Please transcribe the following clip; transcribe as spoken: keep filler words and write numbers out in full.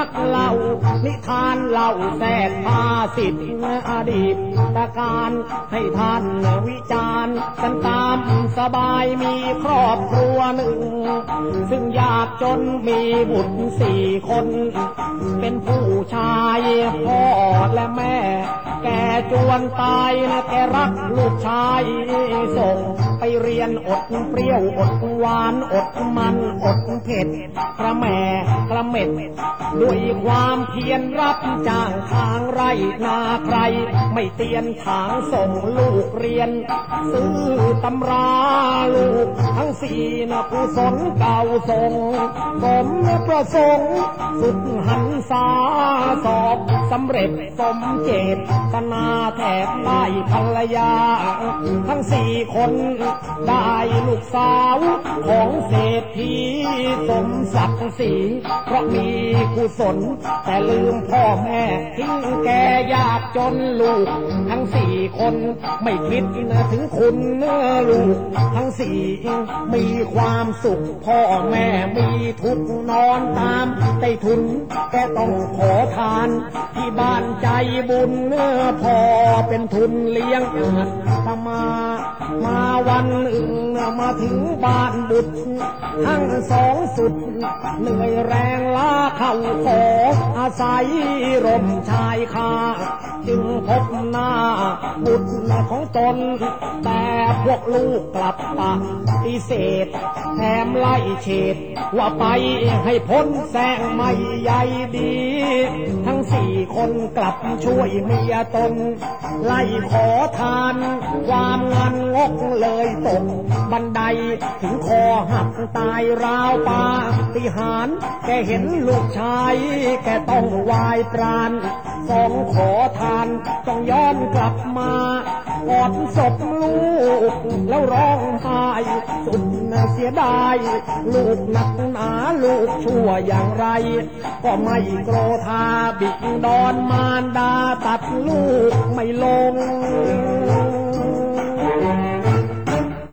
นักเล่านิทานเล่าแต่ภาษิตอดีตตการให้ท่านวิจารณ์กันตามสบายมีครอบครัวหนึ่งซึ่งยากจนมีบุตรสี่คนเป็นผู้ชายพ่อและแม่แกจวนตายนะแกรักลูกชายส่งไปเรียนอดเปรี้ยวอดหวานอดมันอดเผ็ดกระแม่กระเม็ดด้วยความเพียรรับจ้างทางไร่นาใครไม่เตียนทางส่งลูกเรียนซื้อตำราลูกทั้งสี่นะผู้สนเก่าส่งสมประสงค์สุดหันษาสอบสำเร็จสมเจตนาแทบได้ภรรยาทั้งสี่คนได้ลูกสาวของเศรษฐีสมศักดิ์ศรีเพราะมีกุศลแต่ลืมพ่อแม่ทิ้งแกยากจนลูกทั้งสี่คนไม่คิดถึงคุณลูกทั้งสี่มีความสุขพ่อแม่มีทุกนอนตามใต้ทุนแกต้องขอทานที่บ้านใจบุญพอเป็นทุนเลี้ยงตมามาวันหนึ่งมาถึงบ้านบุตรทั้งสองสุดเหนื่อยแรงล้าเข้าขออาศัยร่มชายคาจึงพบหน้าบุตรของตนแต่พวกลูกกลับปฏิเสธแถมไล่เฉดว่าไปให้พ้นแสงไม่ใหญ่ดีทั้งสี่คนกลับช่วยเมียตนไล่ขอทานความงานงกเลยตกบันไดถึงคอหักตายราวปาฏิหาริย์แกเห็นลูกชายแกต้องวายปราณสองขอทานต้องย้อนกลับมากอดศพลูกแล้วร้องไห้สุดเสียดายลูกหนักหนาลูกชั่วอย่างไรก็ไม่โกรธาบิดดอนมารดาตัดลูกไม่ลง